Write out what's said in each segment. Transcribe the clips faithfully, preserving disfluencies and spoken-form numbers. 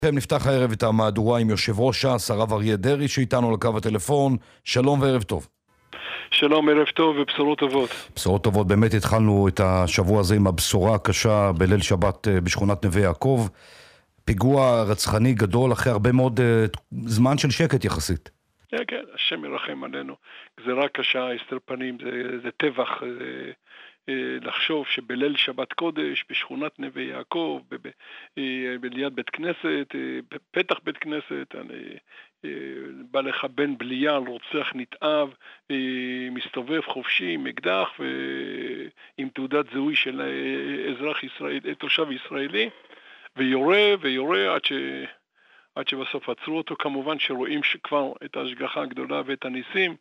אתם נפתח הערב את המהדורה עם יושב ראש ש"ס, הרב אריה דרעי, שאיתנו על הקו הטלפון. שלום וערב טוב. שלום, ערב טוב ובשורות טובות. בשורות טובות, באמת התחלנו את השבוע הזה עם הבשורה הקשה בליל שבת בשכונת נווה יעקב. פיגוע רצחני גדול אחרי הרבה מאוד זמן של שקט יחסית. כן, כן, השם ירחם עלינו. גזרה קשה, הסתר פנים, זה, זה טבח, זה... לחשוב שבליל שבת קודש, בשכונת נווה יעקב, ב- ב- ליד בית כנסת, בפתח בית כנסת, אני, בא לך בן בליעל, רוצח נתעב, מסתובב חופשי עם אקדח ועם תעודת זהוי של אזרח ישראלי, תושב ישראלי, ויורה ויורה עד ש... עד שבסוף עצרו אותו. כמובן שרואים שכבר את ההשגחה הגדולה ואת הניסים.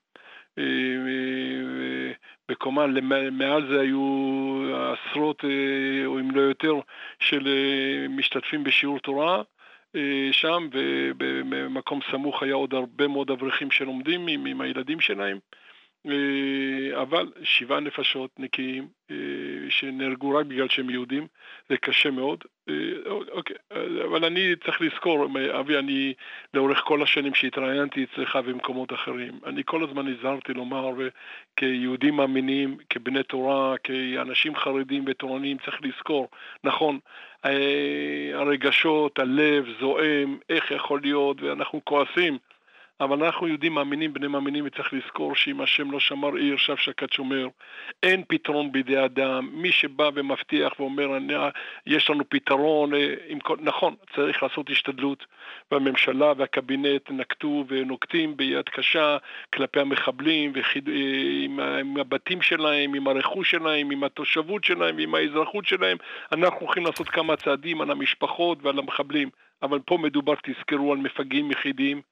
בקומה מעל זה היו עשרות או אם לא יותר של משתתפים בשיעור תורה שם, ובמקום סמוך היה עוד הרבה מאוד אברכים שלומדים עם, עם הילדים שלהם, אבל שבעה נפשות נקיים שנהרגו רק בגלל שהם יהודים. זה קשה מאוד. אוקיי, אבל אני צריך לזכור, אבי, אני לאורך כל השנים שהתראיינתי אצלך במקומות אחרים, אני כל הזמן הזהרתי לומר, כיהודים מאמינים, כבני תורה, כאנשים חרדים ותורניים, צריך לזכור, נכון, הרגשות, הלב זועם, איך יכול להיות, ואנחנו כועסים, אבל אנחנו יהודים מאמינים, בני מאמינים, וצריך לזכור שאם השם לא שמר עיר, שב שקד שומר. אין פתרון בידי אדם. מי שבא ומבטיח ואומר, יש לנו פתרון, נכון, צריך לעשות השתדלות. והממשלה והקבינט נקטו ונוקטים ביד קשה כלפי המחבלים, עם הבתים שלהם, עם הרכוש שלהם, עם התושבות שלהם, עם האזרחות שלהם. אנחנו הולכים לעשות כמה צעדים על המשפחות ועל המחבלים. אבל פה מדובר, תזכרו, על מפגעים יחידים.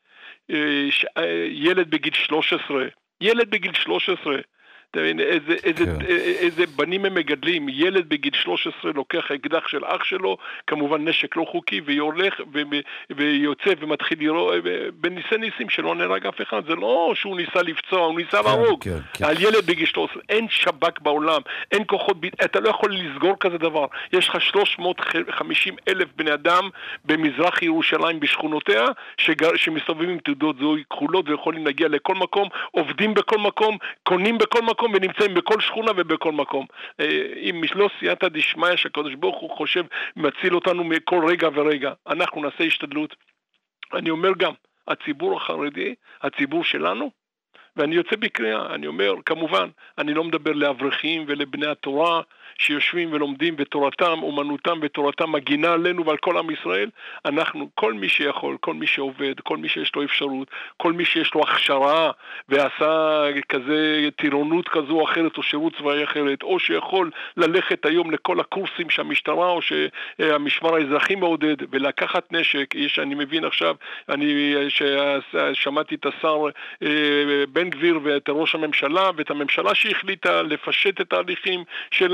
ילד בגיל שלוש עשרה, ילד בגיל שלוש עשרה, איזה, איזה, כן. איזה בנים הם מגדלים. ילד בגיל שלוש עשרה לוקח אקדח של אח שלו, כמובן נשק לא חוקי, והולך ויוצא ומתחיל לראות בניסי ניסים שלא נהרג אף אחד. זה לא שהוא ניסה לפצוע, הוא ניסה כן, להרוג כן, כן. על ילד בגיל שלוש עשרה. אין שב"כ בעולם, אין כוחות, אתה לא יכול לסגור כזה דבר. יש לך שלוש מאות וחמישים אלף בני אדם במזרח ירושלים בשכונותיה שגר, שמסתובבים עם תעודות זהוי כחולות ויכולים להגיע לכל מקום, עובדים בכל מקום, קונים בכל מקום ונמצאים בכל שכונה ובכל מקום. אם לא סייעתא דשמיא שהקדוש ברוך הוא חושב מציל אותנו מכל רגע ורגע, אנחנו נעשה השתדלות. אני אומר גם, הציבור החרדי, הציבור שלנו, ואני יוצא בקריאה, אני אומר, כמובן, אני לא מדבר לאברכים ולבני התורה שיושבים ולומדים בתורתם, אומנותם ותורתם מגינה עלינו ועל כל עם ישראל. אנחנו, כל מי שיכול, כל מי שעובד, כל מי שיש לו אפשרות, כל מי שיש לו הכשרה ועשה כזה טירונות כזו או אחרת או שירות צבאי אחרת, או שיכול ללכת היום לכל הקורסים שהמשטרה או שהמשמר האזרחי מעודד ולקחת נשק. יש, אני מבין עכשיו, אני שמעתי את השר בן גביר ואת ראש הממשלה ואת הממשלה שהחליטה לפשט את ההליכים של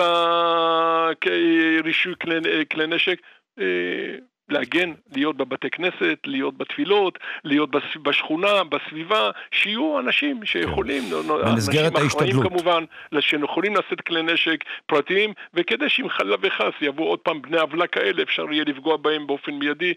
רישוי כלי, כלי נשק, להגן, להיות בבתי כנסת, להיות בתפילות, להיות בשכונה, בסביבה, שיהיו אנשים שיכולים, במסגרת ההשתדלות. כמובן, שיכולים לשאת כלי נשק פרטיים, וכדי שאם חלילה וחס יבואו עוד פעם בני עוולה כאלה, אפשר יהיה לפגוע בהם באופן מיידי,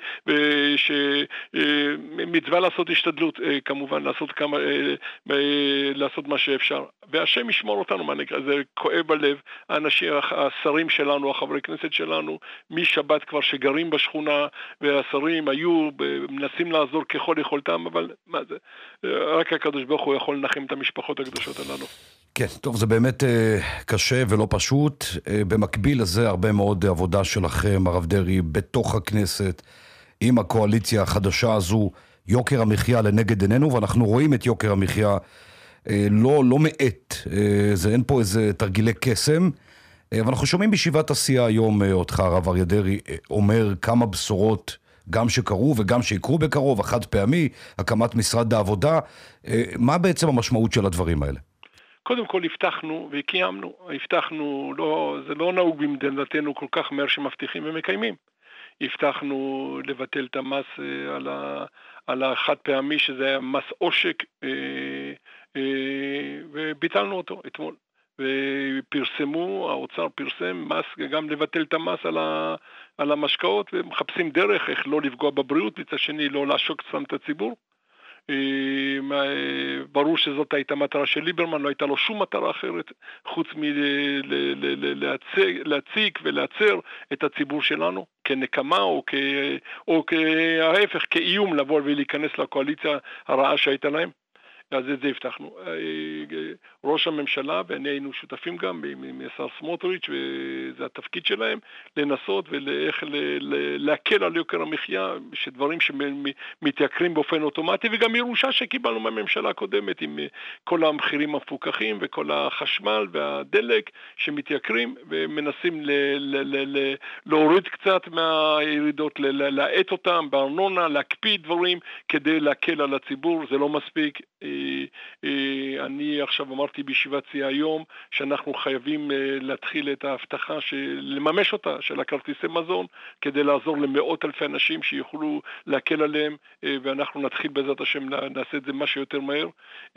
ומצווה לעשות השתדלות, כמובן, לעשות כמה, לעשות מה שאפשר. והשם ישמור אותנו, מה נקרא, זה כואב הלב, האנשים, השרים שלנו, החברי כנסת שלנו, משבת כבר שגרים בשכונה, והשרים היו מנסים לעזור ככל יכולתם, אבל מה זה? רק הקדוש ברוך הוא יכול לנחם את המשפחות הקדושות הללו. כן, טוב, זה באמת uh, קשה ולא פשוט. Uh, במקביל לזה הרבה מאוד עבודה שלכם, הרב דרעי, בתוך הכנסת, עם הקואליציה החדשה הזו, יוקר המחיה לנגד עינינו, ואנחנו רואים את יוקר המחיה uh, לא, לא מעט. Uh, זה אין פה איזה תרגילי קסם, אבל אנחנו שומעים בישיבת עשייה היום אותך, הרב אריה דרעי, אומר כמה בשורות, גם שקרו וגם שיקרו בקרוב, החד פעמי, הקמת משרד העבודה. מה בעצם המשמעות של הדברים האלה? קודם כל הבטחנו וקיימנו. הבטחנו, לא, זה לא נהוג במדינתנו כל כך מהר שמבטיחים ומקיימים. הבטחנו לבטל את המס על, ה, על החד פעמי, שזה היה מס עושק, וביטלנו אותו אתמול. ופרסמו, האוצר פרסם מס, גם לבטל את המס על, ה, על המשקאות, ומחפשים דרך איך לא לפגוע בבריאות, מצד שני לא לעשוק סתם את הציבור. ברור שזאת הייתה מטרה של ליברמן, לא הייתה לו שום מטרה אחרת חוץ מלהציג ולעצר את הציבור שלנו כנקמה או, כ... או כהפך, כאיום לבוא ולהיכנס לקואליציה הרעה שהייתה להם. אז את זה הבטחנו. ראש הממשלה, ואני היינו שותפים גם עם השר סמוטריץ', וזה התפקיד שלהם, לנסות ואיך להקל על יוקר המחיה, שדברים שמתייקרים באופן אוטומטי, וגם ירושה שקיבלנו מהממשלה הקודמת, עם כל המחירים המפוקחים, וכל החשמל והדלק שמתייקרים, ומנסים להוריד קצת מהירידות, להעט אותם בארנונה, להקפיא דברים, כדי להקל על הציבור. זה לא מספיק. אני עכשיו אמרתי בישיבת סיעה היום שאנחנו חייבים להתחיל את ההבטחה, לממש אותה, של הכרטיסי מזון, כדי לעזור למאות אלפי אנשים שיוכלו להקל עליהם, ואנחנו נתחיל בעזרת השם, נעשה את זה מה שיותר מהר.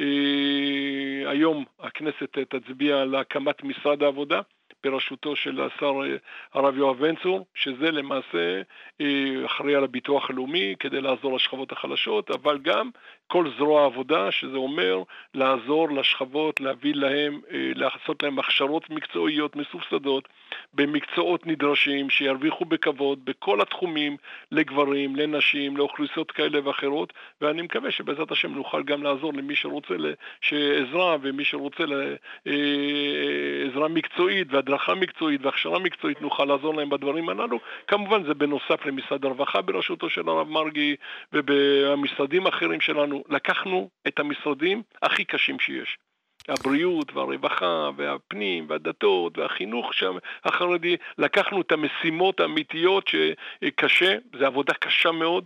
היום הכנסת תצביע על הקמת משרד העבודה, בראשותו של השר הרב יואב בן צור, שזה למעשה אחראי על הביטוח הלאומי כדי לעזור לשכבות החלשות, אבל גם כל זרוע העבודה, שזה אומר לעזור לשכבות, להביא להם, לעשות להם הכשרות מקצועיות מסובסדות, במקצועות נדרשים, שירוויחו בכבוד, בכל התחומים, לגברים, לנשים, לאוכלוסיות כאלה ואחרות, ואני מקווה שבעזרת השם נוכל גם לעזור למי שרוצה עזרה, ומי שרוצה עזרה מקצועית, והדרכה מקצועית, והכשרה מקצועית, נוכל לעזור להם בדברים הללו. כמובן זה בנוסף למשרד הרווחה בראשותו של הרב מרגי, ובמשרדים אחרים שלנו. לקחנו את המשרדים הכי קשים שיש. הבריאות והרווחה והפנים והדתות והחינוך שם החרדי, לקחנו את המשימות האמיתיות שקשה, זה עבודה קשה מאוד,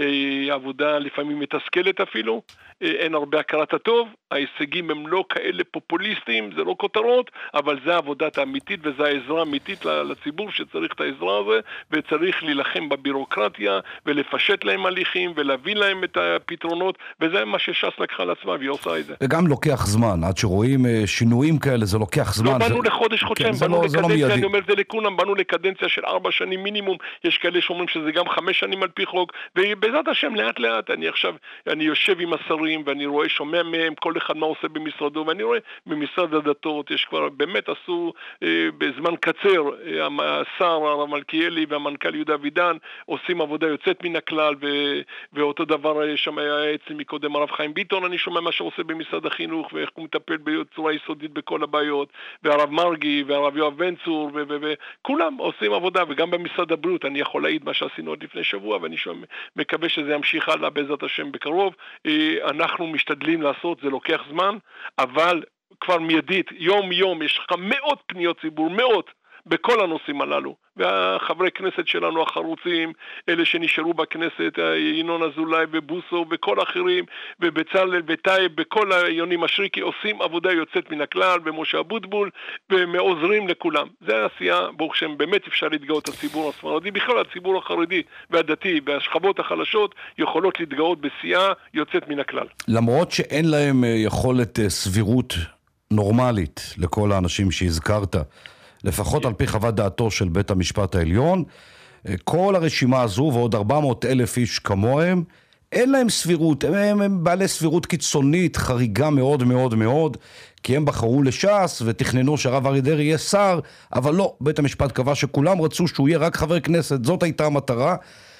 עבודה לפעמים מתסכלת אפילו, אין הרבה הכרת הטוב, ההישגים הם לא כאלה פופוליסטיים, זה לא כותרות, אבל זה העבודת האמיתית וזה העזרה האמיתית לציבור שצריך את העזרה הזה, וצריך להילחם בבירוקרטיה ולפשט להם הליכים ולהביא להם את הפתרונות, וזה מה שש"ס לקחה על עצמה והיא עושה את זה. וגם לוקח זמן, עד שרואים שינויים כאלה, זה לוקח זמן. לא באנו לחודש, חודשיים, באנו לקדנציה, אני אומר זה לכולם, באנו לקדנציה של ארבע שנים מינימום, יש כאלה שאומרים שזה גם חמש שנים על פי חוק, ובעזרת השם לאט לאט, אני עכשיו, אני יושב עם השרים, ואני רואה, שומע מהם, כל אחד מה עושה במשרדו, ואני רואה במשרד הדתות, יש כבר, באמת עשו אה, בזמן קצר, אה, השר הרב מלכיאלי והמנכ"ל יהודה אבידן, עושים עבודה יוצאת מן הכלל, ו, ואותו דבר שם היה אצלי מקודם הרב חיים ביטון, אני שומע מה שעושה במשרד החינוך, ואיך הוא מטפל בצורה יסודית בכל הבעיות, והרב מרגי והרב יואב בן צור, וכולם עושים עבודה, וגם במשרד הבריאות, אני יכול להעיד מה שעשינו עוד לפני שבוע, ואני שומע, מקווה שזה ימשיך הלאה בעזרת השם בקרוב. אנחנו משתדלים לעשות, זה לוקח זמן, אבל כבר מיידית, יום יום, יש לך מאות פניות ציבור, מאות, בכל הנושאים הללו, והחברי כנסת שלנו החרוצים, אלה שנשארו בכנסת, ינון אזולאי ובוסו וכל האחרים, ובצלאל וטייב, בכל היונים משריקי, עושים עבודה יוצאת מן הכלל, ומשה אבוטבול, ומעוזרים לכולם. זה העשייה, ברוך שם, באמת אפשר להתגאות את הציבור הספרדי, בכלל הציבור החרדי והדתי, והשכבות החלשות, יכולות להתגאות בשיאה יוצאת מן הכלל. למרות שאין להם יכולת סבירות נורמלית לכל האנשים שהזכרת, לפחות על פי חוות דעתו של בית המשפט העליון, כל הרשימה הזו ועוד ארבע מאות אלף איש כמוהם, אין להם סבירות, הם, הם בעלי סבירות קיצונית, חריגה מאוד מאוד מאוד, כי הם בחרו לש"ס ותכננו שהרב אריה דרעי יהיה שר, אבל לא, בית המשפט קבע שכולם רצו שהוא יהיה רק חבר כנסת, זאת הייתה המטרה,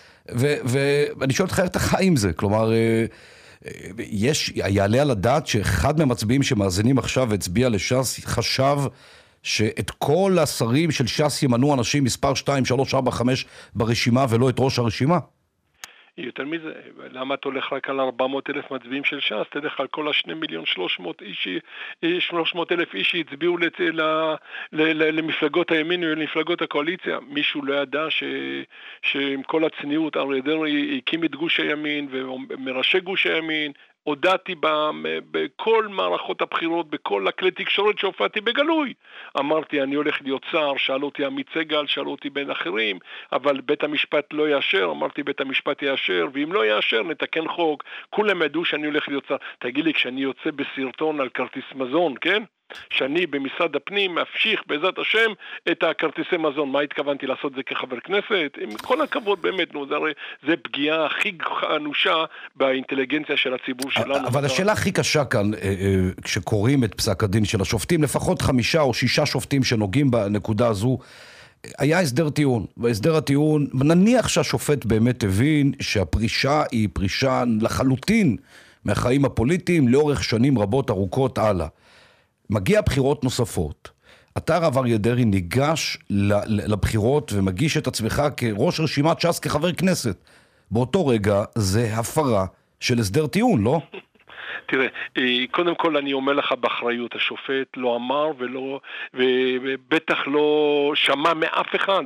ואני שואל אותך איך אתה חי עם זה, כלומר, יש, יעלה על הדעת שאחד מהמצביעים שמאזינים עכשיו הצביע לש"ס, חשב שאת כל השרים של ש"ס ימנו אנשים מספר שתיים, שלוש, ארבע, חמש ברשימה ולא את ראש הרשימה? יותר מזה, למה אתה הולך רק על ארבע מאות אלף מצביעים של ש"ס? תלך על כל השני מיליון שלוש מאות איש, שלוש מאות אלף איש שהצביעו לת, ל, ל, ל, למפלגות הימין ולמפלגות הקואליציה. מישהו לא ידע ש, שעם כל הצניעות, אריה דרעי הקים את גוש הימין ומראשי גוש הימין, הודעתי בכל מערכות הבחירות, בכל הכלי תקשורת שהופעתי בגלוי. אמרתי, אני הולך להיות שר, שאל אותי עמית סגל, שאל אותי בין אחרים, אבל בית המשפט לא יאשר, אמרתי בית המשפט יאשר, ואם לא יאשר נתקן חוק, כולם ידעו שאני הולך להיות שר. תגיד לי, כשאני יוצא בסרטון על כרטיס מזון, כן? שאני במשרד הפנים ממשיך בעזרת השם את הכרטיסי מזון. מה התכוונתי לעשות זה כחבר כנסת? עם כל הכבוד באמת, נו, זה, זה פגיעה הכי אנושה באינטליגנציה של הציבור שלנו. אבל השאלה הכי קשה כאן, כשקוראים את פסק הדין של השופטים, לפחות חמישה או שישה שופטים שנוגעים בנקודה הזו, היה הסדר טיעון, והסדר הטיעון, נניח שהשופט באמת הבין שהפרישה היא פרישה לחלוטין מהחיים הפוליטיים לאורך שנים רבות ארוכות הלאה. מגיע בחירות נוספות. אתה הרב אריה דרעי ניגש לבחירות ומגיש את עצמך כראש רשימת ש"ס כחבר כנסת. באותו רגע זה הפרה של הסדר טיעון, לא? תראה, קודם כל אני אומר לך באחריות, השופט לא אמר ולא, ובטח לא שמע מאף אחד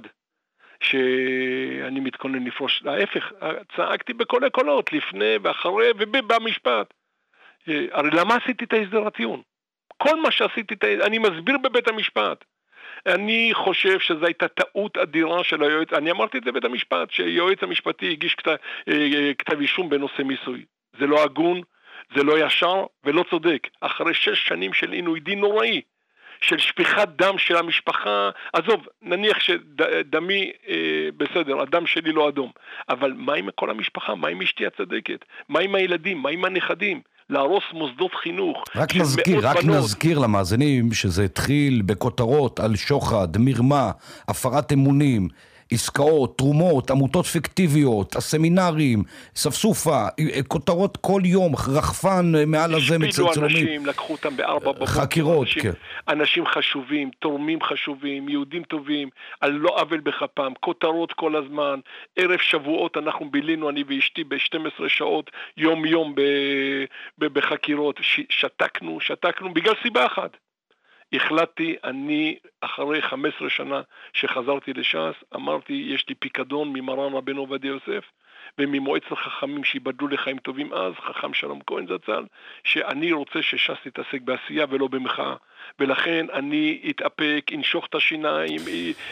שאני מתכונן לפרוש. ההפך, צעקתי בכל הקולות, לפני ואחרי ובמשפט. הרי למה עשיתי את ההסדר הטיעון? כל מה שעשיתי, אני מסביר בבית המשפט. אני חושב שזו הייתה טעות אדירה של היועץ, אני אמרתי את זה בבית המשפט, שהיועץ המשפטי הגיש כתב, כתב אישום בנושא מיסוי. זה לא הגון, זה לא ישר ולא צודק. אחרי שש שנים של עינוי דין נוראי, של שפיכת דם של המשפחה, עזוב, נניח שדמי אה, בסדר, הדם שלי לא אדום, אבל מה עם כל המשפחה? מה עם אשתי הצדקת? מה עם הילדים? מה עם הנכדים? להרוס מוסדות חינוך. רק נזכיר, רק בנות. נזכיר למאזינים שזה התחיל בכותרות על שוחד, מרמה, הפרת אמונים, עסקאות, תרומות, עמותות פיקטיביות, הסמינרים, ספסופה, כותרות כל יום, רחפן מעל הזה מצלצלומים. השפילו אנשים, לקחו אותם בארבע בבוקר. חקירות, אנשים, כן. אנשים חשובים, תורמים חשובים, יהודים טובים, על לא עוול בכפם, כותרות כל הזמן. ערב שבועות אנחנו בילינו, אני ואשתי, ב-שתים עשרה שעות, יום יום ב- ב- בחקירות. ש- שתקנו, שתקנו, בגלל סיבה אחת. החלטתי, אני אחרי חמש עשרה שנה שחזרתי לש"ס, אמרתי, יש לי פיקדון ממרן רבנו עובדיה יוסף, וממועצת החכמים שיבדלו לחיים טובים אז, חכם שלום כהן זצ"ל, שאני רוצה שש"ס תתעסק בעשייה ולא במחאה. ולכן אני אתאפק, אנשוך את השיניים.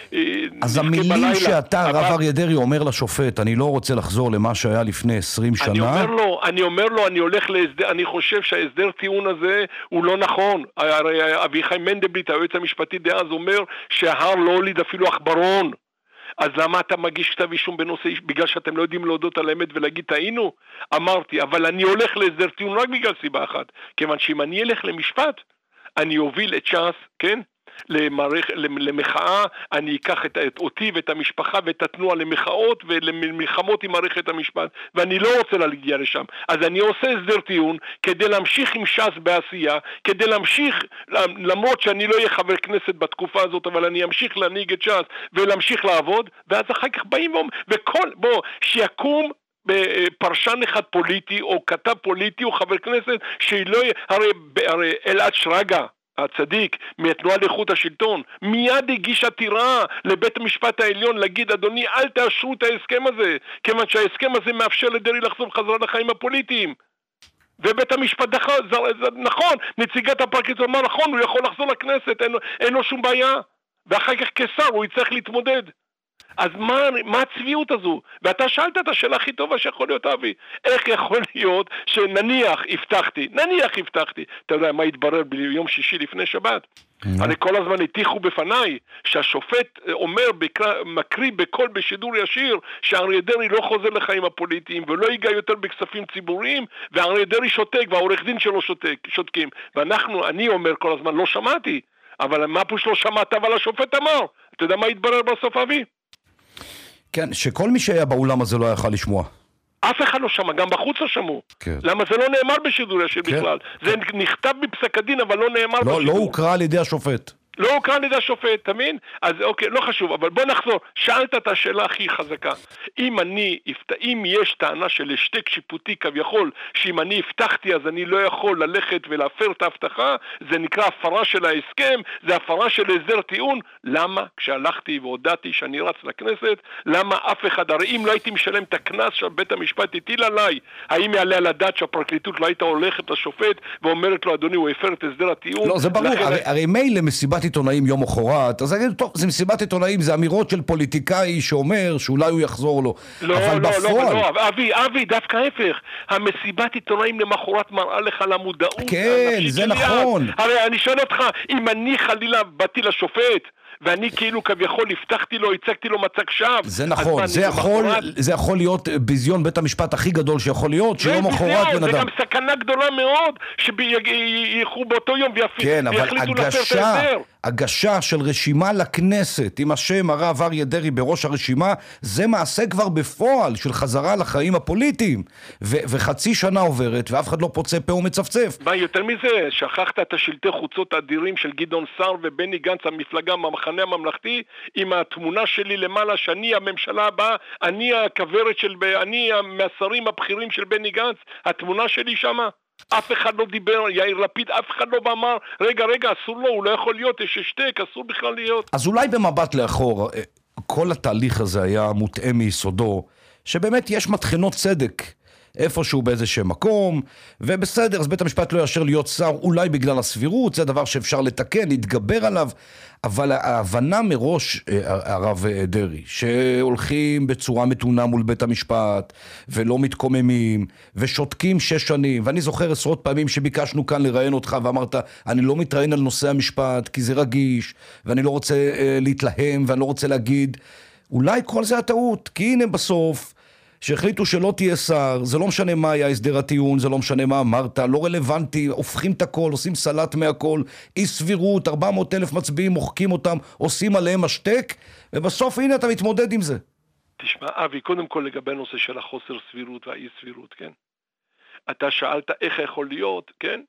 אז המילים שאתה, הרב אריה דרעי, אומר לשופט, אני לא רוצה לחזור למה שהיה לפני עשרים שנה. אני אומר לו, אני אומר לו, אני הולך להסדר, אני חושב שההסדר טיעון הזה הוא לא נכון. הרי אביחי מנדלבליט, היועץ המשפטי דאז, אומר שההר לא הוליד אפילו עכברון. אז למה אתה מגיש כתב אישום בנושא, בגלל שאתם לא יודעים להודות על האמת ולהגיד טעינו? אמרתי, אבל אני הולך להסדר טיעון רק בגלל סיבה אחת, כיוון שאם אני אלך למשפט, אני אוביל את ש"ס, כן? למערכ... למחאה, אני אקח את, את אותי ואת המשפחה ואת התנועה למחאות ולמלחמות עם מערכת המשפט, ואני לא רוצה להגיע לשם. אז אני עושה הסדר טיעון כדי להמשיך עם ש"ס בעשייה, כדי להמשיך, למרות שאני לא אהיה חבר כנסת בתקופה הזאת, אבל אני אמשיך להנהיג את ש"ס ולהמשיך לעבוד, ואז אחר כך באים ואומרים, וכל, בוא, שיקום בפרשן אחד פוליטי או כתב פוליטי או חבר כנסת שלא, הרי, הרי אלעד שרגא הצדיק מהתנועה לאיכות השלטון מיד הגיש עתירה לבית המשפט העליון להגיד, אדוני, אל תאשרו את ההסכם הזה, כיוון שההסכם הזה מאפשר לדרעי לחזור חזרה לחיים הפוליטיים. ובית המשפט דחה, נכון, נציגת הפרקליטות אמר, נכון, הוא יכול לחזור לכנסת, אין, אין לו שום בעיה, ואחר כך כשר הוא יצטרך להתמודד. אז מה, מה הצביעות הזו? ואתה שאלת את השאלה הכי טובה שיכול להיות, אבי. איך יכול להיות שנניח הבטחתי, נניח הבטחתי, אתה יודע מה התברר ביום שישי לפני שבת? הרי כל הזמן הטיחו בפניי שהשופט אומר, מקריא בכל בשידור ישיר, שאריה דרעי לא חוזר לחיים הפוליטיים ולא ייגע יותר בכספים ציבוריים, ואריה דרעי שותק והעורך דין שלו שותק, שותקים. ואנחנו, אני אומר כל הזמן, לא שמעתי, אבל מה פוש לא שמעת, אבל השופט אמר. אתה יודע מה התברר בסוף, אבי? כן, שכל מי שהיה באולם הזה לא יכל לשמוע. אף אחד לא שמע, גם בחוץ לא שמעו. כן. למה זה לא נאמר בשידור ישיר כן. בכלל? זה כן. נכתב בפסק הדין, אבל לא נאמר לא, בשידור. לא הוקרא על ידי השופט. לא הוקרא על ידי השופט, תאמין? אז אוקיי, לא חשוב, אבל בוא נחזור. שאלת את השאלה הכי חזקה. אם אני, אם יש טענה של השתק שיפוטי כביכול, שאם אני הבטחתי אז אני לא יכול ללכת ולהפר את ההבטחה, זה נקרא הפרה של ההסכם, זה הפרה של הסדר טיעון. למה? כשהלכתי והודעתי שאני רץ לכנסת, למה אף אחד, הרי אם לא הייתי משלם את הכנס שבית המשפט הטיל עליי, האם יעלה על הדעת שהפרקליטות לא הייתה הולכת לשופט ואומרת לו, אדוני, הוא הפר את הסדר הטיעון? לא, זה ברור. הרי, הרי מילא מסיבת עיתונאים יום אחרת, אז אגיד, טוב, זה מסיבת עיתונאים, זה אמירות של פוליטיקאי שאומר שאולי הוא יחזור לו. לא, אבל לא, בפועל... לא, לא, אבי, אבי, דווקא ההפך. המסיבת עיתונאים למחרת מראה לך למודעות. כן, זה נכון. הרי אני שואל אותך, אם אני חלילה באתי לשופט, ואני כאילו כביכול הבטחתי לו, הצגתי לו מצג שווא. זה נכון, זה יכול, זה יכול להיות ביזיון בית המשפט הכי גדול שיכול להיות, שיום אחרת בן אדם. זה גם סכנה גדולה מאוד, שילכו באותו יום כן, אבל הגשה, הגשה של רשימה לכנסת, עם השם הרב אריה דרעי בראש הרשימה, זה מעשה כבר בפועל של חזרה לחיים הפוליטיים, ו- וחצי שנה עוברת, ואף אחד לא פוצה פה ומצפצף. מה, יותר מזה, שכחת את השלטי חוצות האדירים של גדעון סער ובני גנץ, המפלגה המחנה הממלכתי, עם התמונה שלי למעלה, שאני הממשלה הבאה, אני הכברת של, אני מהשרים הבכירים של בני גנץ, התמונה שלי שמה. אף אחד לא דיבר, יאיר לפיד, אף אחד לא אמר, רגע, רגע, אסור לו, הוא לא יכול להיות, יש שתק, אסור בכלל להיות. אז אולי במבט לאחור, כל התהליך הזה היה מוטעה מיסודו, שבאמת יש מתחנות צדק, איפשהו באיזשהו מקום, ובסדר, אז בית המשפט לא יאשר להיות שר, אולי בגלל הסבירות, זה דבר שאפשר לתקן, להתגבר עליו, אבל ההבנה מראש, הרב דרעי, שהולכים בצורה מתונה מול בית המשפט, ולא מתקוממים, ושותקים שש שנים, ואני זוכר עשרות פעמים שביקשנו כאן לראיין אותך, ואמרת, אני לא מתראיין על נושא המשפט, כי זה רגיש, ואני לא רוצה להתלהם, ואני לא רוצה להגיד, אולי כל זה הטעות, כי הנה בסוף, שהחליטו שלא תהיה שר, זה לא משנה מה היה הסדר הטיעון, זה לא משנה מה אמרת, לא רלוונטי, הופכים את הכל, עושים סלט מהכל, אי סבירות, ארבע מאות אלף מצביעים, מוחקים אותם, עושים עליהם השתק, ובסוף הנה אתה מתמודד עם זה. תשמע, אבי, קודם כל לגבי הנושא של החוסר סבירות והאי סבירות, כן? אתה שאלת איך יכול להיות, כן?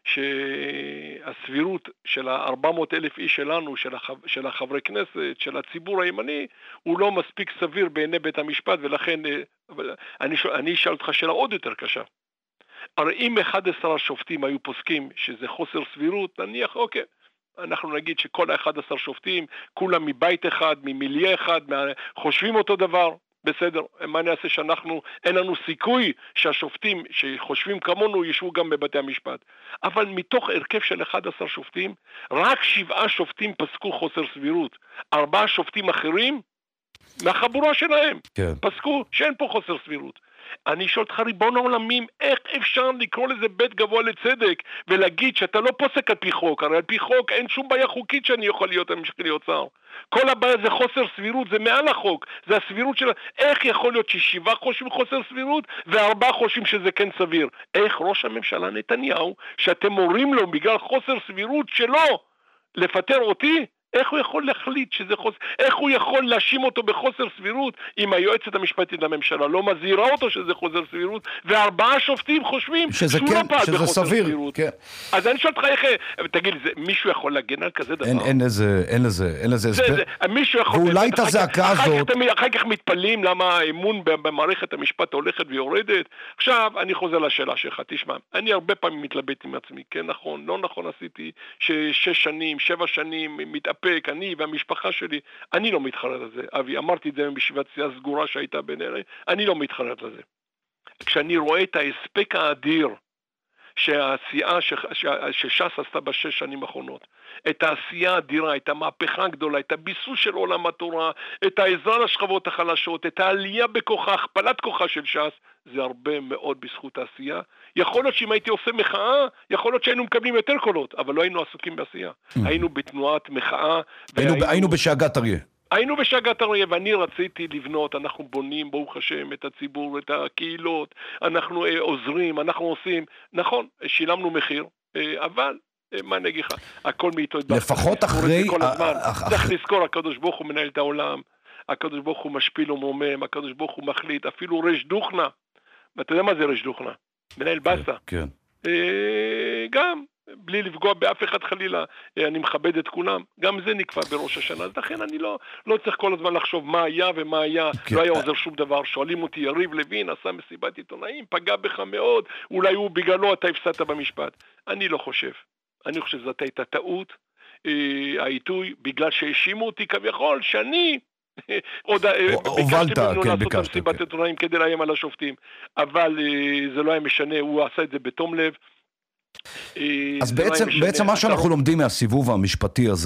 שהסבירות של ה-ארבע מאות אלף איש שלנו, של, החב... של החברי כנסת, של הציבור הימני, הוא לא מספיק סביר בעיני בית המשפט, ולכן אני, ש... אני אשאל אותך שאלה עוד יותר קשה. הרי אם אחד עשר השופטים היו פוסקים שזה חוסר סבירות, נניח, אוקיי, אנחנו נגיד שכל ה-אחד עשר שופטים, כולם מבית אחד, ממיליה אחד, חושבים אותו דבר, בסדר, מה נעשה שאנחנו, אין לנו סיכוי שהשופטים שחושבים כמונו ישבו גם בבתי המשפט. אבל מתוך הרכב של אחד עשר שופטים, רק שבעה שופטים פסקו חוסר סבירות. ארבעה שופטים אחרים, מהחבורה שלהם, כן. פסקו שאין פה חוסר סבירות. אני שואל אותך, ריבון העולמים, איך אפשר לקרוא לזה בית גבוה לצדק, ולהגיד שאתה לא פוסק על פי חוק, הרי על פי חוק אין שום בעיה חוקית שאני יכול להיות המשך להיות שר. כל הבעיה זה חוסר סבירות, זה מעל החוק, זה הסבירות של... איך יכול להיות ששבעה חושבים חוסר סבירות, וארבעה חושבים שזה כן סביר? איך ראש הממשלה נתניהו, שאתם מורים לו בגלל חוסר סבירות שלו, לפטר אותי? איך הוא יכול להחליט שזה חוסר, איך הוא יכול להאשים אותו בחוסר סבירות אם היועצת המשפטית לממשלה לא מזהירה אותו שזה חוסר סבירות, וארבעה שופטים חושבים שזה כן, לא שזה סביר. כן. אז אני שואל אותך איך, תגיד, זה, מישהו יכול להגן על כזה דבר? אין, אין לזה, אין לזה, אין לזה הסבר. מישהו יכול... ואולי את הזעקה הזאת... אחר כך מתפלאים למה האמון במערכת המשפט הולכת ויורדת. עכשיו, אני חוזר לשאלה שלך, תשמע, אני הרבה פעמים מתלבט עם עצמי, כן נכון, לא נכון עשיתי, ששש שנים, שבע שנים, מתאפ אני והמשפחה שלי, אני לא מתחרט על זה, אבי, אמרתי את זה בישיבת סיעה סגורה שהייתה בינינו, אני לא מתחרט על זה. כשאני רואה את ההספק האדיר שהסיעה שש"ס עשתה בשש שנים האחרונות, את העשייה האדירה, את המהפכה הגדולה, את הביסוס של עולם התורה, את העזרה לשכבות החלשות, את העלייה בכוחה, הכפלת כוחה של ש"ס, זה הרבה מאוד בזכות העשייה. יכול להיות שאם הייתי עושה מחאה, יכול להיות שהיינו מקבלים יותר קולות, אבל לא היינו עסוקים בעשייה. היינו בתנועת מחאה. היינו בשאגת אריה. היינו בשאגת אריה, ואני רציתי לבנות, אנחנו בונים, ברוך השם, את הציבור, את הקהילות, אנחנו עוזרים, אנחנו עושים, נכון, שילמנו מחיר, אבל... מה נגיד לך? הכל מאיתו התבחר. לפחות אחרי... צריך לזכור, הקדוש ברוך הוא מנהל את העולם, הקדוש ברוך הוא משפיל ומרומם, הקדוש ברוך הוא מחליט, אפילו רש דוכנה, ואתה יודע מה זה רש דוכנה? מנהל בסה. כן. גם, בלי לפגוע באף אחד חלילה, אני מכבד את כולם, גם זה נקבע בראש השנה, אז לכן אני לא, לא צריך כל הזמן לחשוב מה היה ומה היה, לא היה עוזר שום דבר, שואלים אותי, יריב לוין עשה מסיבת עיתונאים, פגע בך מאוד, אולי הוא בגללו אתה הפסדת במשפט. אני לא חושב. אני חושב שזאת הייתה טעות, העיתוי, בגלל שהאשימו אותי כביכול, שאני עוד הובלת, כן, ביקשת. מסיבת עיתונאים כדי לאיים על השופטים, אבל זה לא היה משנה, הוא עשה את זה בתום לב. אז בעצם, בעצם מה שאנחנו לומדים מהסיבוב המשפטי הזה,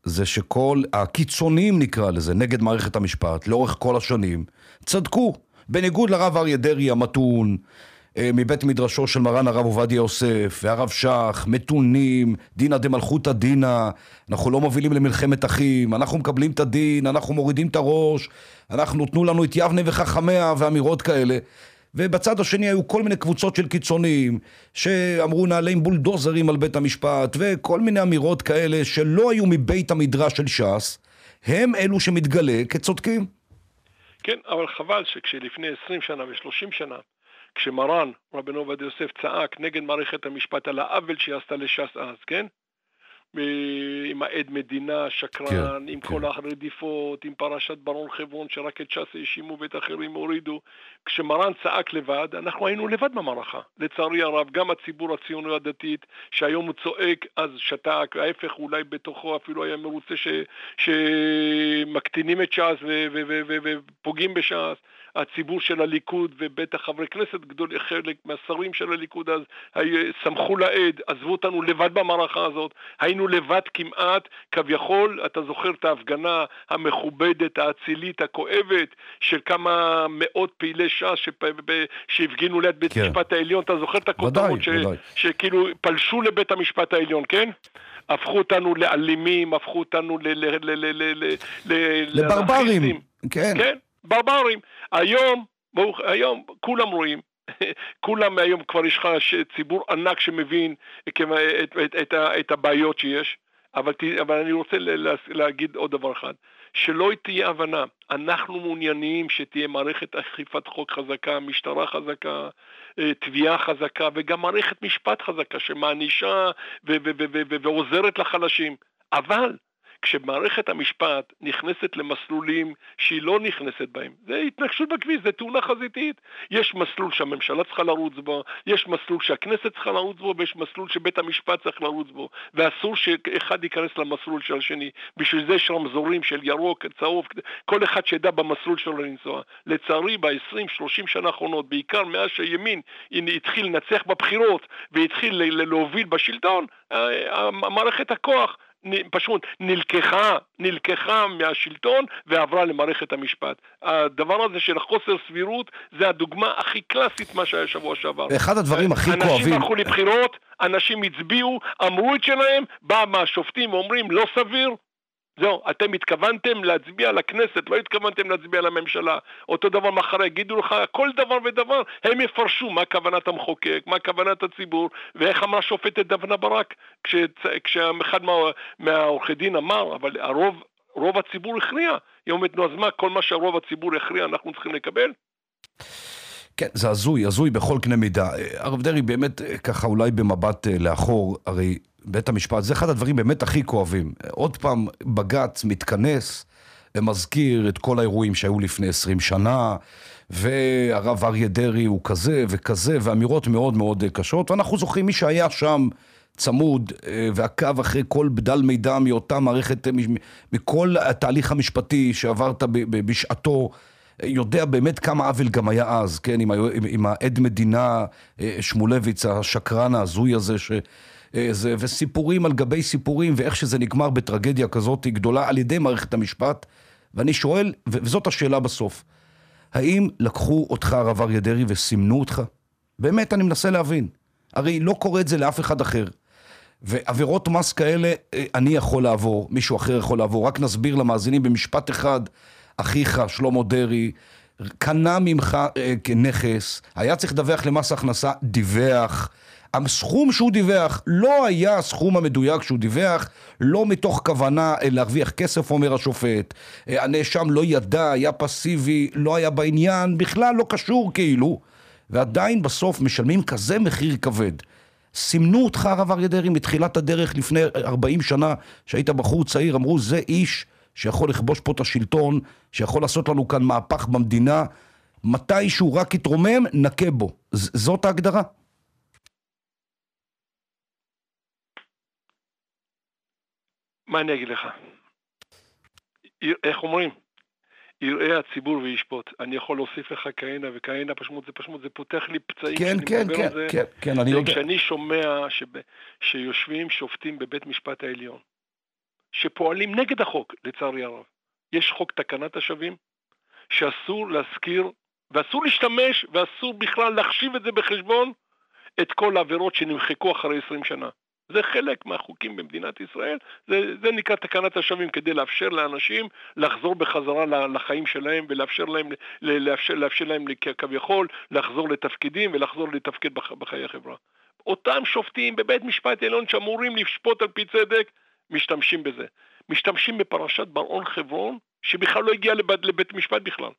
זה שכל הקיצונים נקרא לזה, נגד מערכת המשפט, לאורך כל השנים, צדקו. בניגוד לרב אריה דרעי המתון, מבית מדרשו של מרן הרב עובדיה יוסף, והרב שך, מתונים, דינא דמלכותא דינא, אנחנו לא מובילים למלחמת אחים, אנחנו מקבלים את הדין, אנחנו מורידים את הראש, אנחנו תנו לנו את יבנה וחכמיה ואמירות כאלה. ובצד השני היו כל מיני קבוצות של קיצוניים, שאמרו נעלה עם בולדוזרים על בית המשפט, וכל מיני אמירות כאלה שלא היו מבית המדרש של ש"ס, הם אלו שמתגלה כצודקים. כן, אבל חבל שכשלפני עשרים שנה ו-שלושים שנה, כשמרן רבנו עובדיה יוסף צעק נגד מערכת המשפט על העוול שהיא עשתה לש"ס אז, כן? עם העד מדינה, שקרן, כן, עם כן. כל הרדיפות, עם פרשת ברון חברון שרק את ש"ס האשימו ואת אחרים הורידו. כשמרן צעק לבד, אנחנו היינו לבד במערכה. לצערי הרב, גם הציבור הציוני הדתית, שהיום הוא צועק, אז שתק, ההפך אולי בתוכו אפילו היה מרוצה ש... שמקטינים את ש"ס ופוגעים בש"ס. הציבור של הליכוד ובטח חברי כנסת גדול, חלק מהשרים של הליכוד אז שמחו לעד, עזבו אותנו לבד במערכה הזאת, היינו לבד כמעט, כביכול, אתה זוכר את ההפגנה המכובדת, האצילית, הכואבת, של כמה מאות פעילי ש"ס שהפגינו ליד בית המשפט העליון, אתה זוכר את הכותרות שכאילו פלשו לבית המשפט העליון, כן? הפכו אותנו לאלימים, הפכו אותנו לברברים, כן. כן? ברברים. היום, היום כולם רואים, כולם היום כבר יש לך ציבור ענק שמבין את, את, את, את הבעיות שיש, אבל, אבל אני רוצה להגיד עוד דבר אחד, שלא תהיה הבנה, אנחנו מעוניינים שתהיה מערכת אכיפת חוק חזקה, משטרה חזקה, תביעה חזקה, וגם מערכת משפט חזקה שמענישה ו- ו- ו- ו- ו- ועוזרת לחלשים, אבל כשמערכת המשפט נכנסת למסלולים שהיא לא נכנסת בהם, זה התנגשות בכביש, זה תאונה חזיתית. יש מסלול שהממשלה צריכה לרוץ בו, יש מסלול שהכנסת צריכה לרוץ בו, ויש מסלול שבית המשפט צריך לרוץ בו, ואסור שאחד ייכנס למסלול של השני. בשביל זה יש רמזורים של ירוק, צהוב, כל אחד שידע במסלול שלו לנסוע. לצערי, ב-עשרים שלושים שנה האחרונות, בעיקר מאז שהימין התחיל לנצח בבחירות, והתחיל להוביל בשלטון, מערכת הכוח פשוט נלקחה, נלקחה מהשלטון ועברה למערכת המשפט. הדבר הזה של החוסר סבירות זה הדוגמה הכי קלאסית מה שהיה שבוע שעבר. אחד הדברים הכי כואבים. אנשים הלכו לבחירות, אנשים הצביעו, אמרו את שלהם, בא מהשופטים ואומרים לא סביר. זהו, אתם התכוונתם להצביע לכנסת, לא התכוונתם להצביע לממשלה. אותו דבר מחר יגידו לך, כל דבר ודבר, הם יפרשו מה כוונת המחוקק, מה כוונת הציבור, ואיך אמרה שופטת דפנה ברק, כשאחד מה, מהעורכי דין אמר, אבל הרוב, רוב הציבור הכריע. היא אומרת, נו, אז מה, כל מה שהרוב הציבור הכריע אנחנו צריכים לקבל? כן, זה הזוי, הזוי בכל קנה מידה. הרב דרעי באמת ככה אולי במבט לאחור, הרי בית המשפט, זה אחד הדברים באמת הכי כואבים. עוד פעם, בג"ץ מתכנס, מזכיר את כל האירועים שהיו לפני עשרים שנה, והרב אריה דרעי הוא כזה וכזה, ואמירות מאוד מאוד קשות, ואנחנו זוכרים מי שהיה שם צמוד, ועקב אחרי כל בדל מידע מאותה מערכת, מכל התהליך המשפטי שעברת בשעתו, יודע באמת כמה עוול גם היה אז, כן, עם, עם העד מדינה שמולביץ, השקרן הזוי הזה, ש... זה, וסיפורים על גבי סיפורים, ואיך שזה נגמר בטרגדיה כזאת גדולה על ידי מערכת המשפט. ואני שואל, וזאת השאלה בסוף, האם לקחו אותך הרב אריה דרעי וסימנו אותך? באמת אני מנסה להבין. הרי לא קורה את זה לאף אחד אחר. ועבירות מס כאלה אני יכול לעבור, מישהו אחר יכול לעבור. רק נסביר למאזינים במשפט אחד, אחיך שלמה דרעי קנה ממך כנכס, היה צריך לדווח למס הכנסה, דיווח. הסכום שהוא דיווח לא היה הסכום המדויק שהוא דיווח, לא מתוך כוונה להרוויח כסף, אומר השופט. הנאשם לא ידע, היה פסיבי, לא היה בעניין, בכלל לא קשור כאילו, ועדיין בסוף משלמים כזה מחיר כבד. סימנו אותך הרב אריה דרעי מתחילת הדרך לפני ארבעים שנה, שהיית בחור צעיר, אמרו זה איש שיכול לכבוש פה את השלטון, שיכול לעשות לנו כאן מהפך במדינה, מתי שהוא רק יתרומם, נקה בו. זאת ההגדרה. מה אני אגיד לך? איך אומרים? יראה הציבור וישפוט. אני יכול להוסיף לך כהנה וכהנה, פשוט זה פשוט, זה פותח לי פצעים. כן, כן, כן, כן, כן, אני יודע. כשאני שומע שיושבים שופטים בבית משפט העליון, שפועלים נגד החוק, לצערי הרב. יש חוק תקנת השבים, שאסור להזכיר, ואסור להשתמש, ואסור בכלל להחשיב את זה בחשבון, את כל העבירות שנמחקו אחרי עשרים שנה. זה חלק מהחוקים במדינת ישראל, זה, זה נקרא תקנת השבים, כדי לאפשר לאנשים לחזור בחזרה לחיים שלהם, ולאפשר להם, לאפשר, לאפשר להם כביכול, לחזור לתפקידים, ולחזור לתפקד בחיי החברה. אותם שופטים בבית משפט עליון שאמורים לשפוט על פי צדק, משתמשים בזה. משתמשים בפרשת בר-און חברון, שבכלל לא הגיע לבית, לבית משפט בכלל.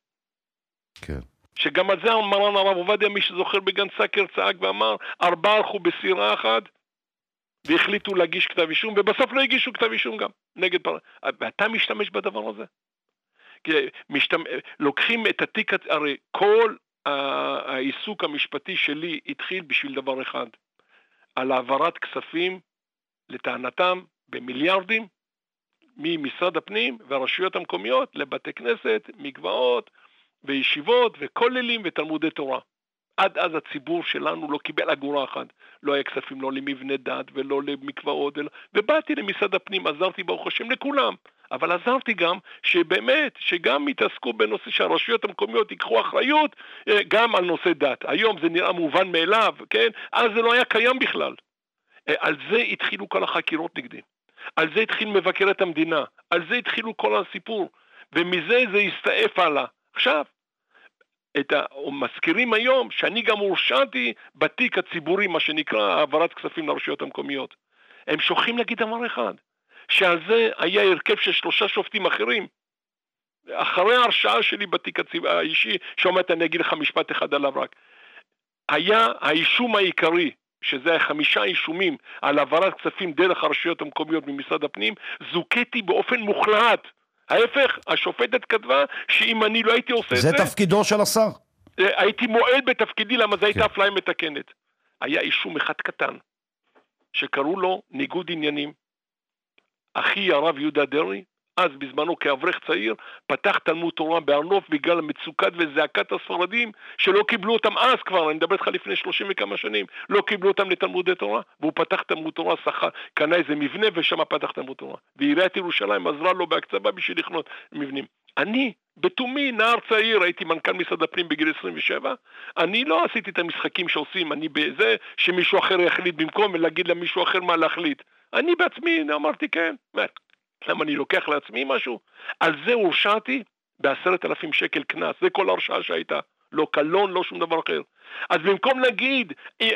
כן. שגם על זה מרן הרב עובדיה, מי שזוכר בגן סקר צעק ואמר, ארבעה הלכו בסירה אחת, והחליטו להגיש כתב אישום, ובסוף לא הגישו כתב אישום גם, נגד פרשת. ואתה משתמש בדבר הזה. כי משתמש, לוקחים את התיק, הרי כל העיסוק המשפטי שלי התחיל בשביל דבר אחד, על העברת כספים, לטענתם, במיליארדים, ממשרד הפנים והרשויות המקומיות, לבתי כנסת, מקוואות, וישיבות, וכוללים, ותלמודי תורה. עד אז הציבור שלנו לא קיבל אגורה אחת. לא היה כספים, לא למבנה דת, ולא למקוואות, ולא... ובאתי למשרד הפנים, עזרתי ברוך השם לכולם. אבל עזרתי גם, שבאמת, שגם התעסקו בנושא שהרשויות המקומיות ייקחו אחריות, גם על נושא דת. היום זה נראה מובן מאליו, כן? אז זה לא היה קיים בכלל. על זה התחילו כל החקירות נגדי. על זה התחיל מבקרת המדינה. על זה התחילו כל הסיפור. ומזה זה הסתעף הלאה. עכשיו, את המזכירים היום, שאני גם הורשעתי בתיק הציבורי, מה שנקרא העברת כספים לרשויות המקומיות. הם שוכחים להגיד דבר אחד, שעל זה היה הרכב של שלושה שופטים אחרים. אחרי ההרשעה שלי בתיק האישי, שעומדת אני אגיד לך משפט אחד עליו רק, היה האישום העיקרי, שזה היה חמישה אישומים על העברת כספים דרך הרשויות המקומיות ממשרד הפנים, זוכיתי באופן מוחלט. ההפך, השופטת כתבה שאם אני לא הייתי עושה את זה... זה תפקידו של השר. הייתי מועל בתפקידי, למה זה הייתה אפליה מתקנת. היה אישום אחד קטן, שקראו לו ניגוד עניינים. אחי הרב יהודה דרעי, אז בזמנו כאברך צעיר, פתח תלמוד תורה בארנוף בגלל המצוקת וזעקת הספרדים, שלא קיבלו אותם אז כבר, אני מדבר איתך לפני שלושים וכמה שנים, לא קיבלו אותם לתלמודי תורה, והוא פתח תלמוד תורה, שכר, קנה איזה מבנה ושם פתח תלמוד תורה. ועיריית ירושלים עזרה לו בהקצבה בשביל לקנות מבנים. אני, בתומי, נער צעיר, הייתי מנכ"ל משרד הפנים בגיל עשרים ושבע, אני לא עשיתי את המשחקים שעושים, אני בזה שמישהו אחר יחליט במקום ולהגיד למישהו אחר מה להחליט. אני בעצמי אמרתי כן, למה אני לוקח לעצמי משהו? על זה הורשעתי בעשרת אלפים שקל קנס, זה כל הרשעה שהייתה, לא קלון, לא שום דבר אחר. אז במקום להגיד,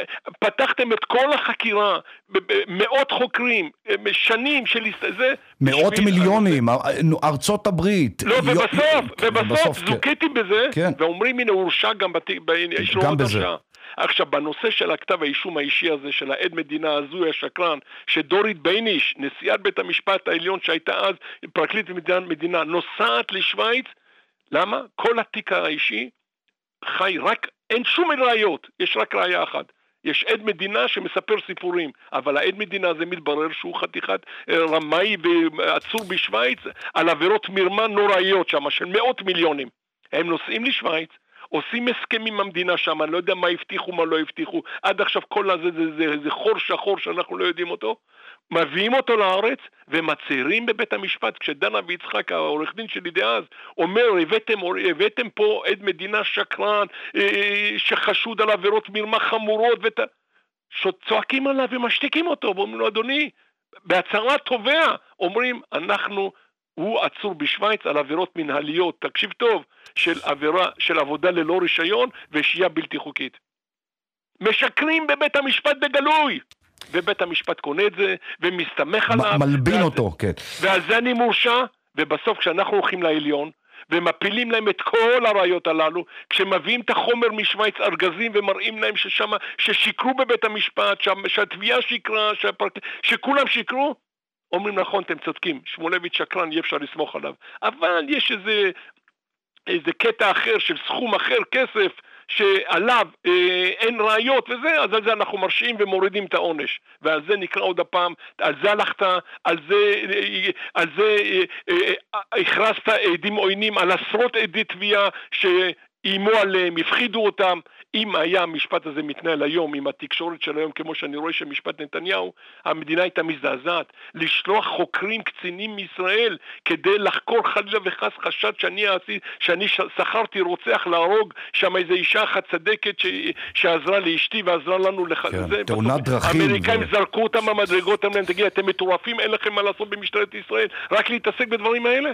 פתחתם את כל החקירה, מאות חוקרים, שנים של זה... מאות מיליונים, ארצות הברית. לא, ובסוף, ובסוף זוקיתי בזה, ואומרים הנה הורשע גם בזה. עכשיו, בנושא של הכתב האישום האישי הזה, של העד מדינה הזו, השקרן, שדורית בייניש, נשיאת בית המשפט העליון שהייתה אז, פרקליט מדינה, נוסעת לשוויץ, למה? כל התיק האישי חי רק, אין שום ראיות, יש רק ראיה אחת. יש עד מדינה שמספר סיפורים, אבל העד מדינה הזה מתברר שהוא חתיכת רמאי ועצור בשוויץ, על עבירות מרמה נוראיות שם, של מאות מיליונים. הם נוסעים לשוויץ, עושים הסכם עם המדינה שם, אני לא יודע מה הבטיחו, מה לא הבטיחו, עד עכשיו כל הזה זה, זה, זה, זה חור שחור שאנחנו לא יודעים אותו, מביאים אותו לארץ ומצהירים בבית המשפט, כשדנה ויצחק, העורך דין שלי דאז, אומר, הבאתם, הבאתם פה עד מדינה שקרן, שחשוד על עבירות מרמה חמורות, ות... שצועקים עליו ומשתיקים אותו, ואומרים לו, אדוני, בהצהרת תובע, אומרים, אנחנו, הוא עצור בשוויץ על עבירות מנהליות, תקשיב טוב, של עבירה, של עבודה ללא רישיון ושהייה בלתי חוקית. משקרים בבית המשפט בגלוי, ובית המשפט קונה את זה, ומסתמך עליו. מלבין אותו, כן. ועל זה אני מורשע, ובסוף כשאנחנו הולכים לעליון, ומפילים להם את כל הראיות הללו, כשמביאים את החומר משוויץ ארגזים, ומראים להם ששם, ששיקרו בבית המשפט, שהתביעה שיקרה, שהפרק... שכולם שיקרו, אומרים נכון, אתם צודקים, שמואלביץ' שקרן, אי אפשר לסמוך עליו. אבל יש איזה, איזה קטע אחר של סכום אחר, כסף, שעליו אה, אין ראיות וזה, אז על זה אנחנו מרשיעים ומורידים את העונש. ועל זה נקרא עוד הפעם, על זה הלכת, על זה, אה, על זה אה, אה, הכרזת עדים עוינים, על עשרות עדי תביעה, ש... אימו עליהם, הפחידו אותם. אם היה המשפט הזה מתנהל היום, עם התקשורת של היום, כמו שאני רואה שמשפט נתניהו, המדינה הייתה מזדעזעת. לשלוח חוקרים קצינים מישראל, כדי לחקור חלילה וחס חשד שאני, שאני שכרתי רוצח להרוג, שם איזו אישה אחת צדקת ש... שעזרה לאשתי ועזרה לנו לח... כן, זה. תאונת דרכים. האמריקאים ו... זרקו אותם במדרגות, אמרם, תגיד, אתם מטורפים, אין לכם מה לעשות במשטרת ישראל, רק להתעסק בדברים האלה?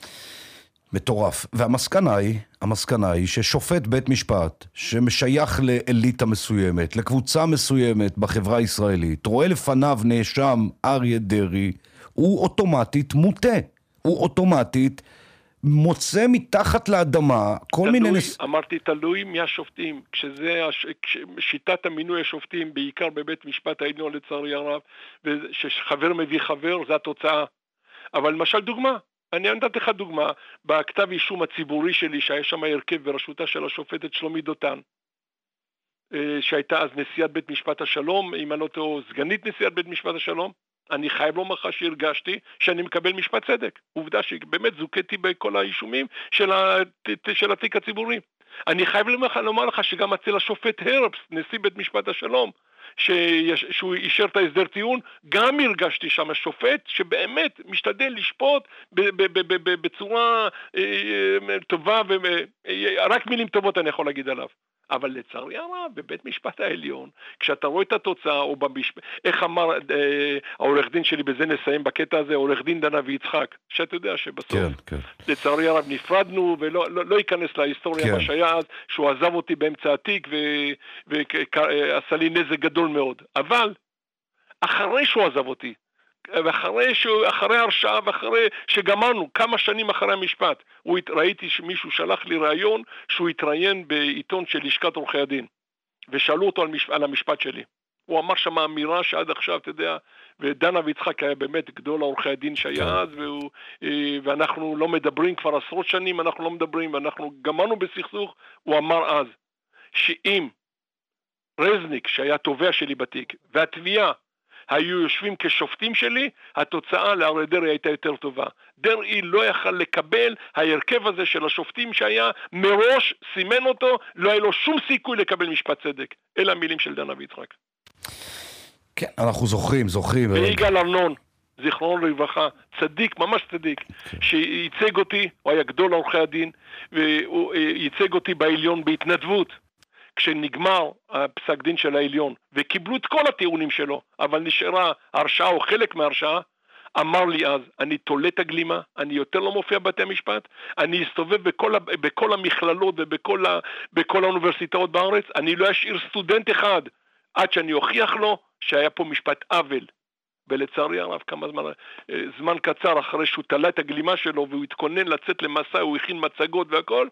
מטורף. והמסקנה היא, המסקנה היא ששופט בית משפט שמשייך לאליטה מסוימת, לקבוצה מסוימת בחברה הישראלית, רואה לפניו נאשם אריה דרעי, הוא אוטומטית מוטה. הוא אוטומטית מוצא מתחת לאדמה כל תלוי, מיני... נס... אמרתי תלוי מהשופטים. כשזה הש... שיטת המינוי השופטים, בעיקר בבית משפט העליון לצערי הרב, ושחבר מביא חבר, זה התוצאה. אבל למשל דוגמה, אני נתתי לך דוגמה, בכתב אישום הציבורי שלי, שהיה שם הרכב בראשותה של השופטת שלומית דותן, שהייתה אז נשיאת בית משפט השלום, אם אני לא טועה, סגנית נשיאת בית משפט השלום, אני חייב לומר לך שהרגשתי שאני מקבל משפט צדק. עובדה שבאמת זוכתי בכל האישומים של, הת... של התיק הציבורי. אני חייב לומר לך שגם אצל השופט הרבס, נשיא בית משפט השלום, שיש, שהוא אישר את ההסדר טיעון, גם הרגשתי שם השופט שבאמת משתדל לשפוט ב, ב, ב, ב, ב, בצורה אה, טובה, ורק מילים טובות אני יכול להגיד עליו. אבל לצערי הרב, בבית משפט העליון, כשאתה רואה את התוצאה, או במשפט, איך אמר אה, העורך דין שלי, בזה נסיים בקטע הזה, עורך דין דנה ויצחק, שאתה יודע שבסוף, כן, כן. לצערי הרב נפרדנו, ולא לא, לא ייכנס להיסטוריה כן. מה שהיה אז, שהוא עזב אותי באמצע התיק, ועשה לי נזק גדול מאוד. אבל, אחרי שהוא עזב אותי, ואחרי שהוא, אחרי הרשעה ואחרי שגמרנו, כמה שנים אחרי המשפט, הוא, ראיתי שמישהו שלח לי ראיון שהוא התראיין בעיתון של לשכת עורכי הדין, ושאלו אותו על, משפ, על המשפט שלי. הוא אמר שם אמירה שעד עכשיו, אתה יודע, ודנה ויצחק היה באמת גדול העורכי הדין שהיה אז, והוא, ואנחנו לא מדברים כבר עשרות שנים, אנחנו לא מדברים, ואנחנו גמרנו בסכסוך. הוא אמר אז, שאם רזניק, שהיה תובע שלי בתיק, והתביעה, היו יושבים כשופטים שלי, התוצאה לאריה דרעי הייתה יותר טובה. דרעי לא יכל לקבל, ההרכב הזה של השופטים שהיה, מראש סימן אותו, לא היה לו שום סיכוי לקבל משפט צדק. אלה המילים של דנה ויצחק. כן, אנחנו זוכרים, זוכרים. ויגאל ארנון, זיכרונו לברכה, צדיק, ממש צדיק, שייצג אותי, הוא היה גדול עורכי הדין, והוא ייצג אותי בעליון בהתנדבות. כשנגמר הפסק דין של העליון, וקיבלו את כל הטיעונים שלו, אבל נשארה הרשעה או חלק מהרשעה, אמר לי אז, אני תולה את הגלימה, אני יותר לא מופיע בבתי המשפט, אני אסתובב בכל, בכל המכללות ובכל ה, בכל האוניברסיטאות בארץ, אני לא אשאיר סטודנט אחד, עד שאני אוכיח לו שהיה פה משפט עוול. ולצערי הרב, כמה זמן, זמן קצר אחרי שהוא תלה את הגלימה שלו, והוא התכונן לצאת למסע, הוא הכין מצגות והכל,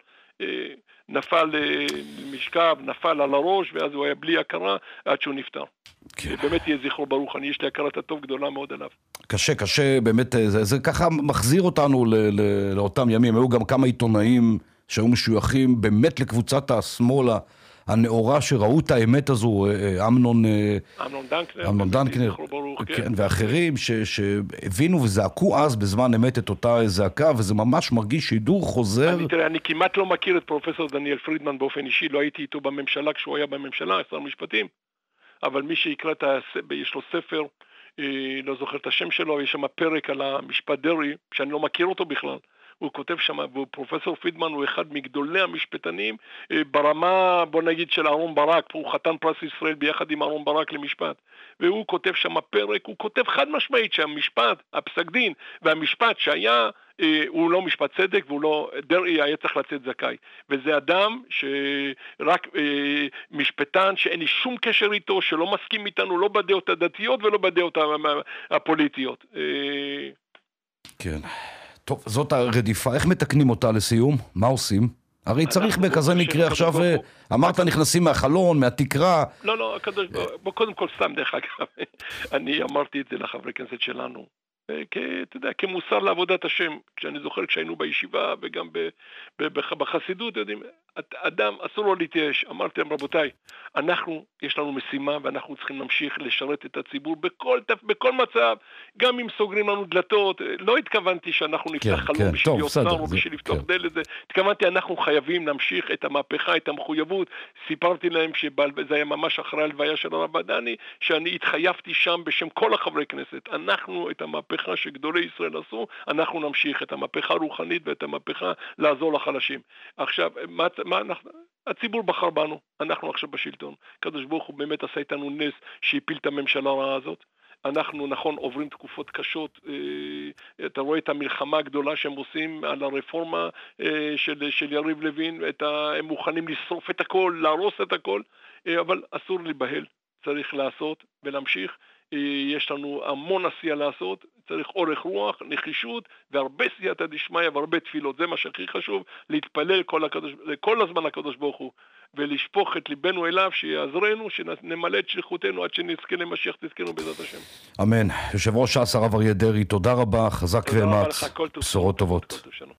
נפל למשכב, נפל על הראש, ואז הוא היה בלי הכרה עד שהוא נפטר. כן. באמת יהיה זכרו ברוך, אני יש לי הכרת הטוב גדולה מאוד עליו. קשה, קשה, באמת, זה, זה ככה מחזיר אותנו ל, ל, לאותם ימים. היו גם כמה עיתונאים שהיו משויכים באמת לקבוצת השמאל הנאורה שראו את האמת הזו, אמנון, אמנון דנקנר, אמנון דנקנר, ברוך, כן. כן, ואחרים ש, שהבינו וזעקו אז בזמן אמת את אותה זעקה, וזה ממש מרגיש שידור חוזר. אני, תראה, אני כמעט לא מכיר את פרופסור דניאל פרידמן באופן אישי, לא הייתי איתו בממשלה כשהוא היה בממשלה, שר משפטים, אבל מי שיקרא את ה... יש לו ספר, לא זוכר את השם שלו, יש שם פרק על המשפט דרעי, שאני לא מכיר אותו בכלל. הוא כותב שם, ופרופסור פרידמן הוא אחד מגדולי המשפטנים ברמה, בוא נגיד, של אהרון ברק, הוא חתן פרס ישראל ביחד עם אהרון ברק למשפט, והוא כותב שם פרק, הוא כותב חד משמעית שהמשפט, הפסק דין והמשפט שהיה, הוא לא משפט צדק, והוא לא, דרעי היה צריך לצאת זכאי, וזה אדם שרק משפטן שאין לי שום קשר איתו, שלא מסכים איתנו, לא בדעות הדתיות ולא בדעות הפוליטיות. כן. טוב, זאת הרדיפה. איך מתקנים אותה לסיום? מה עושים? הרי צריך בכזה מקרה עכשיו, אמרת נכנסים מהחלון, מהתקרה. לא, לא, קודם כל סתם דרך אגב, אני אמרתי את זה לחברי כנסת שלנו, אתה יודע, כמוסר לעבודת השם, כשאני זוכר כשהיינו בישיבה וגם בחסידות, יודעים, אדם אסור לו להתייאש. אמרתי להם, רבותיי, אנחנו, יש לנו משימה ואנחנו צריכים להמשיך לשרת את הציבור בכל, בכל מצב, גם אם סוגרים לנו דלתות. לא התכוונתי שאנחנו נפתח כן, חלום כן, בשביל טוב, להיות בסדר, שר או זה- בשביל לפתוח כן. דלת. זה. התכוונתי, אנחנו חייבים להמשיך את המהפכה, את המחויבות. סיפרתי להם שזה היה ממש אחרי הלוויה של הרב בדני, שאני התחייבתי שם בשם כל החברי כנסת. אנחנו את המהפכה שגדולי ישראל עשו, אנחנו נמשיך את המהפכה הרוחנית ואת המהפכה לעזור לחלשים. עכשיו, מה, מה אנחנו... הציבור בחר בנו, אנחנו עכשיו בשלטון. הקדוש ברוך הוא באמת עשה איתנו נס שהפיל את הממשלה הרעה הזאת. אנחנו, נכון, עוברים תקופות קשות. אה, אתה רואה את המלחמה הגדולה שהם עושים על הרפורמה אה, של, של יריב לוין. את ה, הם מוכנים לשרוף את הכל, להרוס את הכל, אה, אבל אסור להיבהל. צריך לעשות ולהמשיך. אה, יש לנו המון עשייה לעשות. צריך אורך רוח, נחישות, והרבה סייעתא דשמיא והרבה תפילות. זה מה שהכי חשוב, להתפלל כל, הקדוש, כל הזמן לקדוש ברוך הוא, ולשפוך את ליבנו אליו, שיעזרנו, שנמלא את שליחותנו עד שנזכה למשיח תזכנו בעזרת השם. אמן. יושב ראש ש"ס הרב אריה דרעי, תודה רבה, חזק תודה רבה ואמץ, לך, כל טוב. בשורות טובות. כל טוב שלום.